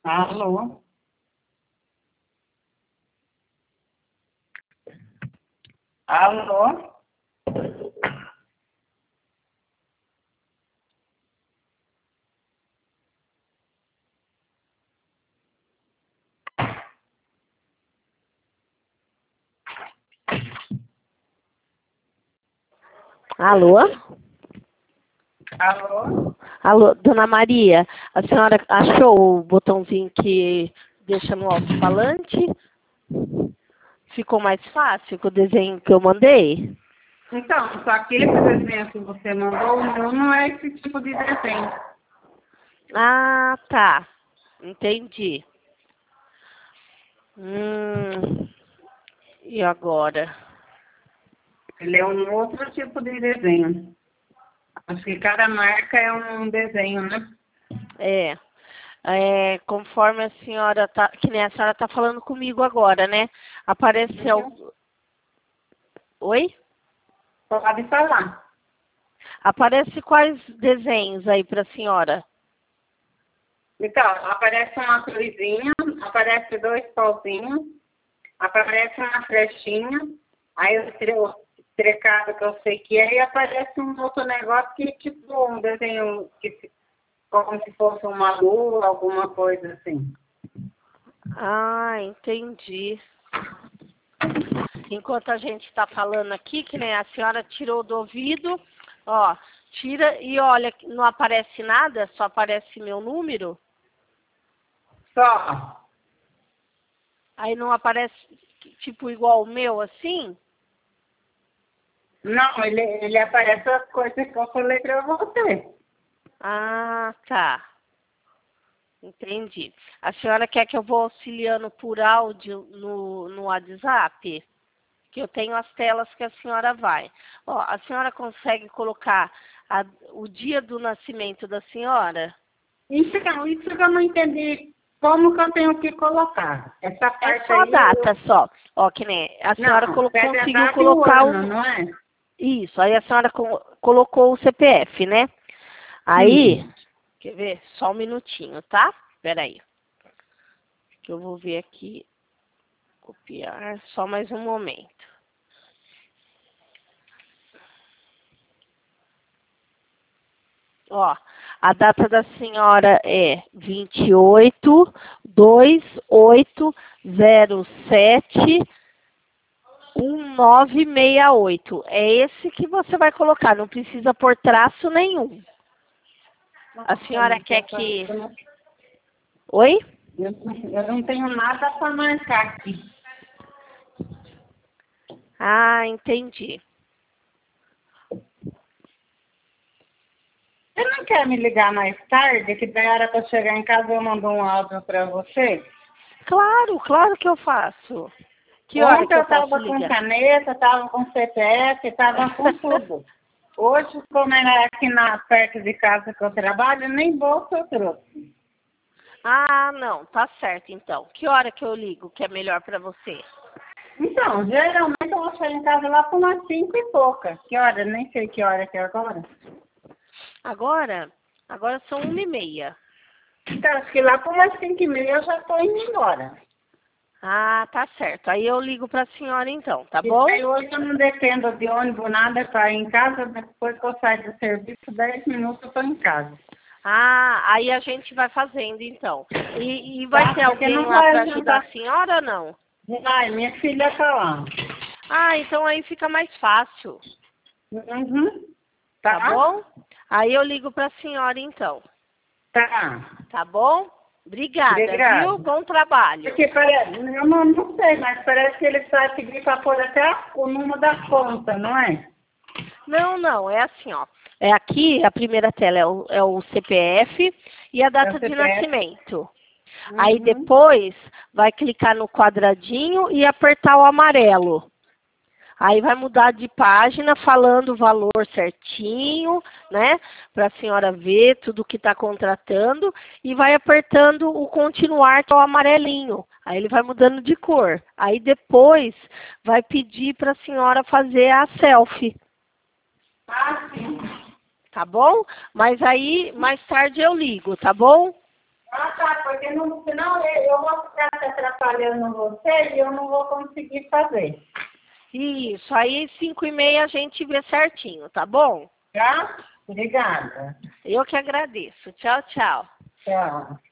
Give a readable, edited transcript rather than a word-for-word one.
Alô? Alô? Alô? Alô? Alô, dona Maria, a senhora achou o botãozinho que deixa no alto-falante? Ficou mais fácil com o desenho que eu mandei? Então, só que esse desenho que você mandou, o meu não é esse tipo de desenho. Ah, tá. Entendi. E agora? Ele é um outro tipo de desenho. Acho que cada marca é um desenho, né? Conforme a senhora tá, que nem a senhora tá falando comigo agora, né? Apareceu. Oi? Pode falar. Aparece quais desenhos aí pra senhora? Então, aparece uma cruzinha, aparece 2 pauzinhos, aparece uma flechinha, aí o trecado que eu sei que é, e aparece um outro negócio que tipo um desenho como se fosse uma lua, alguma coisa assim. Ah, entendi. Enquanto a gente está falando aqui, que nem a senhora tirou do ouvido, ó, tira e olha, não aparece nada, só aparece meu número. Só. Aí não aparece, tipo, igual o meu, assim? Não, ele aparece as coisas que eu falei pra você. Ah, tá. Entendi. A senhora quer que eu vou auxiliando por áudio no WhatsApp? Que eu tenho as telas que a senhora vai. Ó, a senhora consegue colocar o dia do nascimento da senhora? Então, isso que eu não entendi. Como que eu tenho que colocar? Essa É parte só a aí data, só. Ó, que nem a senhora Não, pede a conseguiu data e o colocar o... ano, não é? Isso, aí a senhora colocou o CPF, né? Aí, Sim. quer ver? Só um minutinho, tá? Espera aí. Que eu vou ver aqui. Copiar, só mais um momento. Ó, a data da senhora é 28/2/8/07/1968. É esse que você vai colocar, não precisa pôr traço nenhum. A senhora quer que... Oi? Eu não tenho nada para marcar aqui. Ah, entendi. Você não quer me ligar mais tarde, que da hora que eu chegar em casa eu mando um áudio para você? Claro, claro que eu faço. Que hora Ontem que eu eu posso estava com ligar? caneta, estava com CPF, estava com tudo. Hoje, como é aqui perto de casa que eu trabalho, nem bolsa eu trouxe. Ah, não, tá certo então. Que hora que eu ligo que é melhor para você? Então, geralmente eu vou chegar em casa lá por umas 5 e pouca. Que hora? Nem sei que hora que é agora. Agora são 1h30. Então, acho que lá por umas 5h30 eu já estou indo embora. Ah, tá certo. Aí eu ligo para a senhora então, tá E bom? aí hoje eu não dependo de ônibus, nada para ir em casa. Depois que eu saio do serviço, 10 minutos eu estou em casa. Ah, aí a gente vai fazendo então. E vai Tá? ter Porque alguém não lá vai para ajudar adiantar. a senhora ou não? Vai, minha filha tá lá. Ah, então aí fica mais fácil, Uhum. tá Tá? bom? Aí eu ligo para a senhora então, Tá. tá bom? Obrigada, viu? Obrigado. Bom trabalho. Porque parece, eu não sei, mas parece que ele vai pedir para pôr até o número da conta, não é? Não, não, é assim, ó. É aqui, a primeira tela é o CPF e a É o data de CPF. nascimento. Aí Uhum. depois vai clicar no quadradinho e apertar o amarelo. Aí vai mudar de página falando o valor certinho, né? Para a senhora ver tudo que está contratando. E vai apertando o continuar, que é o amarelinho. Aí ele vai mudando de cor. Aí depois vai pedir para a senhora fazer a selfie. Ah, sim. Tá bom? Mas aí mais tarde eu ligo, tá bom? Ah, tá. porque não, senão eu vou ficar atrapalhando você e eu não vou conseguir fazer. Isso, aí 5h30 a gente vê certinho, tá bom? Tá? Obrigada. Eu que agradeço. Tchau, tchau. Tchau.